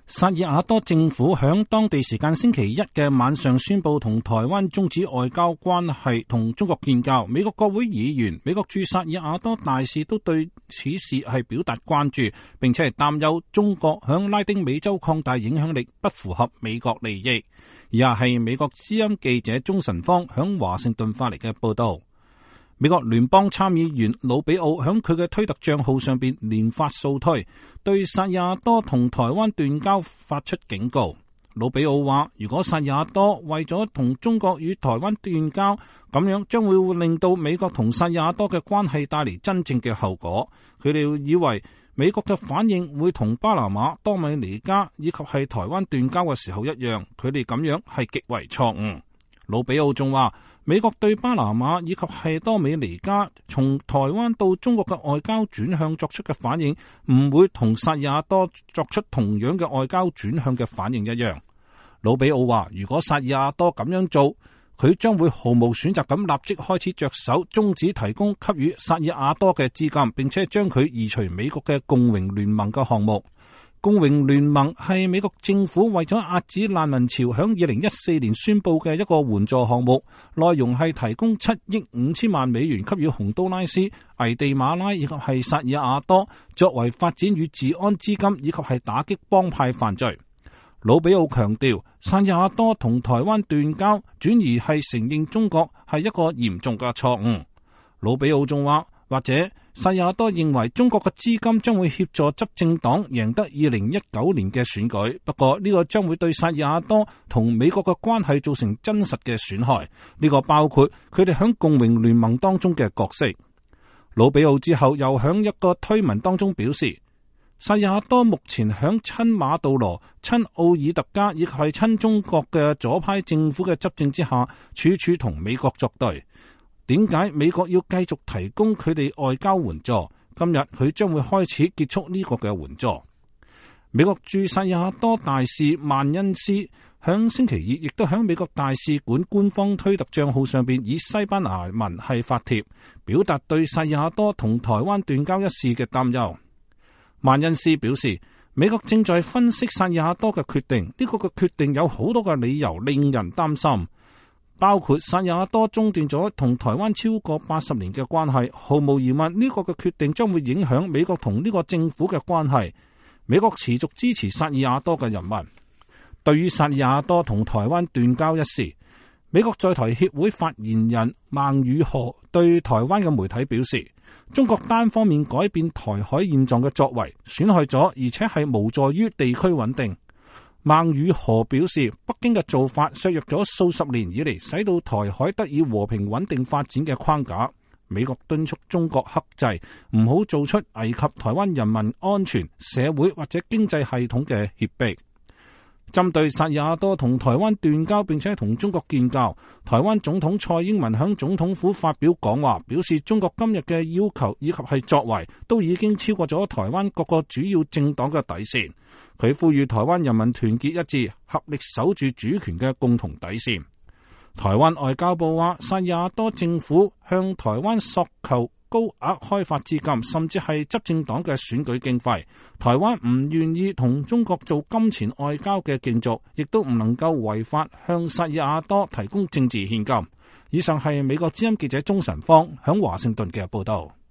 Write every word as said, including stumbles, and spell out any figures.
薩爾瓦多政府響當地時間星期一嘅晚上宣布同台灣終止外交關係，同中國建交。美國國會議員、美國駐薩爾瓦多大使都對此事係表達關注，並且係擔憂中國響拉丁美洲擴大影響力不符合美國利益。以下係美國之音記者鍾晨芳響華盛頓發嚟嘅報道。美國聯邦參議員魯比奧響佢嘅推特賬號上邊連發數推，對薩爾瓦多同台灣斷交發出警告。魯比奧話，如果薩爾瓦多為咗同中國與台灣斷交，咁樣將會會令到美國同薩爾瓦多嘅關係帶嚟真正嘅後果。佢哋以為美國嘅反應會同巴拿馬、多米尼加以及係台灣斷交嘅時候一樣，佢哋咁樣係極為錯誤。魯比奧仲話，美國對巴拿馬以及係多米尼加從台灣到中國嘅外交轉向作出嘅反應，唔會同薩爾瓦多作出同樣嘅外交轉向嘅反應一樣。魯比奧話，如果薩爾瓦多咁樣做，佢將會毫無選擇咁立即開始着手終止提供給予薩爾瓦多嘅資金，並且將佢移除美國嘅共榮聯盟嘅項目。共榮聯盟係美國政府為咗遏止難民潮響二零一四年宣布嘅一個援助項目，內容係提供七億五千萬美元給予洪都拉斯、危地馬拉以及係薩爾瓦多，作為發展與治安資金以及係打擊幫派犯罪。魯比奧強調，薩爾瓦多同台灣斷交，轉而係承認中國係一個嚴重嘅錯誤。魯比奧仲話，或者薩爾瓦多認為中國嘅資金將會協助執政黨贏得二零一九年嘅選舉，不過呢個將會對薩爾瓦多同美國嘅關係造成真實嘅損害。呢個包括佢哋響共榮聯盟當中嘅角色。魯比奧之後又響一個推文當中表示，薩爾瓦多目前響親馬杜羅、親奧爾特加以及係親中國嘅左派政府嘅執政之下，處處同美國作對。點解美國要繼續提供佢哋外交援助？今日佢將會開始結束呢個嘅援助。美國駐薩爾瓦多大使曼恩斯響星期二亦都響美國大使館官方推特賬號上邊以西班牙文係發帖，表達對薩爾瓦多同台灣斷交一事嘅擔憂。曼恩斯表示，美國正在分析薩爾瓦多嘅決定，呢個嘅決定有好多嘅理由令人擔心。包括薩爾瓦多中斷咗同台灣超過八十年嘅關係，毫無疑問呢個嘅決定將會影響美國同呢個政府嘅關係。美國持續支持薩爾瓦多嘅人民。對於薩爾瓦多同台灣斷交一事，美國在台協會發言人孟宇荷對台灣嘅媒體表示，中國單方面改變台海現狀嘅作為，損害咗而且係無助於地區穩定。孟宇荷表示，北京嘅做法削弱咗數十年以嚟使到台海得以和平穩定發展嘅框架。美國敦促中國克制，唔好做出危及台灣人民安全、社會或者經濟系統嘅脅迫。針對薩爾瓦多同台灣斷交並且同中國建交，台灣總統蔡英文響總統府發表講話，表示中國今日嘅要求以及係作為都已經超過咗台灣各個主要政黨嘅底線。佢呼籲台灣人民團結一致，合力守住主權嘅共同底線。台灣外交部話，薩爾瓦多政府向台灣索求高額開發資金，甚至係執政黨嘅選舉經費。台灣唔願意同中國做金錢外交嘅競逐，亦都唔能夠違法向薩爾瓦多提供政治獻金。以上係美國之音記者鍾晨芳響華盛頓嘅報道。